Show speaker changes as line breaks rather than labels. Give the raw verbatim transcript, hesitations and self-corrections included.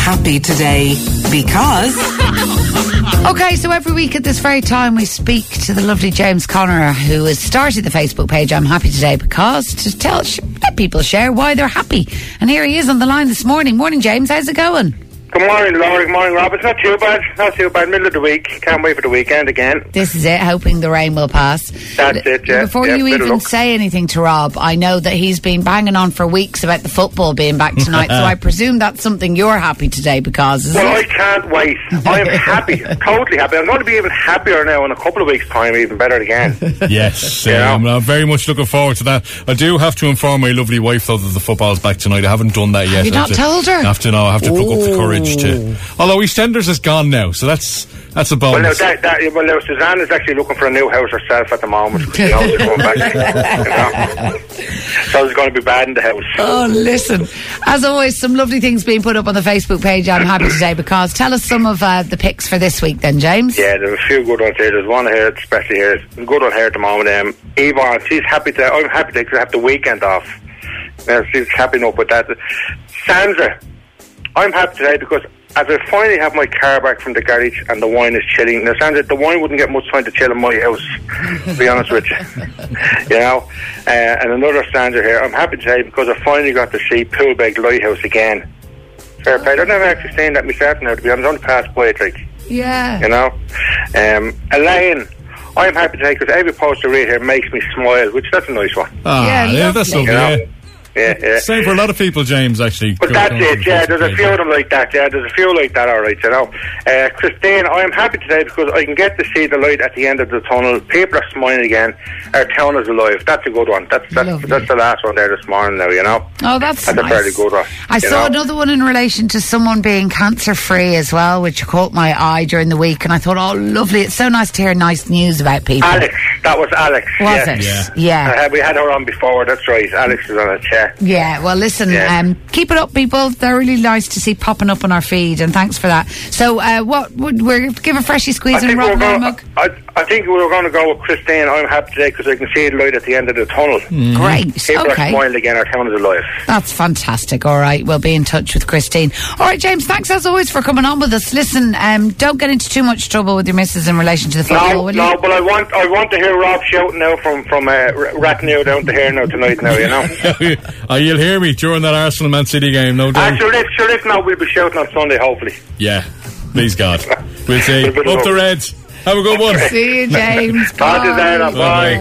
happy today because...
Okay, so every week at this very time we speak to the lovely James Connor, who has started the Facebook page I'm Happy Today Because, to tell sh- let people share why they're happy. And here he is on the line this morning. Morning, James. How's it going?
Good morning, Laura. Good morning, Rob. It's not too bad. Not too bad. Middle of the week. Can't wait for the weekend again.
This is it, hoping the rain will pass.
That's it, yeah.
Before
yeah,
you even say anything to Rob, I know that he's been banging on for weeks about the football being back tonight, so I presume that's something you're happy today because, is
Well,
it?
I can't wait. I am happy. Totally happy. I'm going to be even happier now in a couple of weeks' time, even better again.
Yes,
Yeah.
um, I'm very much looking forward to that. I do have to inform my lovely wife, though, that the football's back tonight. I haven't done that yet.
Have you
I
not
have to,
told her?
I have to know. I have to pluck up the courage to... Although EastEnders is gone now, so that's that's a
Well, now,
bonus.
that, that, well, now, Suzanne is actually looking for a new house herself at the moment. She knows she's going back. You know? So it's going to be bad in the house.
Oh, listen. As always, some lovely things being put up on the Facebook page I'm Happy Today Because. Tell us some of uh, the picks for this week then, James.
Yeah, there's a few good ones here. There's one here, especially here. There's a good one here at the moment. Um, Yvonne, she's happy today. I'm happy today because I have the weekend off. Yeah, she's happy enough with that. Sandra, I'm happy today because as I finally have my car back from the garage and the wine is chilling. Now, Sandra, the wine wouldn't get much time to chill in my house, to be honest with you. You know? Uh, and another Sandra here. I'm happy today because I finally got to see Poolbeg Lighthouse again. Fair play. I've never actually seen that myself now, to be honest. I only passed by it, like.
Yeah.
You know? Um, Elaine, I'm happy today because every post I read here makes me smile, which that's a nice one.
Ah,
Yeah,
yeah, that's
lovely.
lovely,
You know?
yeah.
Yeah, yeah.
Same for a lot of people, James, actually.
But
Go-
that's
going
it,
to the
yeah,
Facebook
there's a
page.
few of them like that, yeah, there's a few like that, alright, you know. Uh, Christine, I am happy today because I can get to see the light at the end of the tunnel. People are smiling again. Our town is alive. That's a good one. That's that's,
Lovely.
that's the last one there this morning now, you know.
Oh, that's
That's
nice.
a fairly good one.
I
you
saw
know?
another one in relation to someone being cancer-free as well, which caught my eye during the week, and I thought, oh, lovely. It's so nice to hear nice news about people.
Alex, that was Alex.
Was
yeah.
it?
Yeah.
Yeah.
Uh, we had her on before, that's right. Alex is on a chair.
Yeah, well, listen,
Yeah.
um, keep it up, people. They're really nice to see popping up on our feed, and thanks for that. So, uh, what would we give a freshie squeeze and a
we're
Rob
going,
mug?
I, I think we were going to go with Christine. I'm happy today because I can see the light at the end of the tunnel.
Great.
People are
Okay.
smiling again. Our town is alive.
That's fantastic. All right, we'll be in touch with Christine. All right, James, thanks as always for coming on with us. Listen, um, don't get into too much trouble with your missus in relation to the football,
No,
will
no,
you?
but I want I want to hear Rob shouting now from from uh, R- Rathnew down to here now tonight now, you know.
uh, you'll hear me during that Arsenal Man City game, no doubt.
Ah, sure, if, sure, if not, we'll be shouting on Sunday, hopefully.
Yeah, please God. We'll see.
We'll put it
Up
up.
the Reds. Have a good one.
See you, James.
Talk to you
Bye.
later. Bye.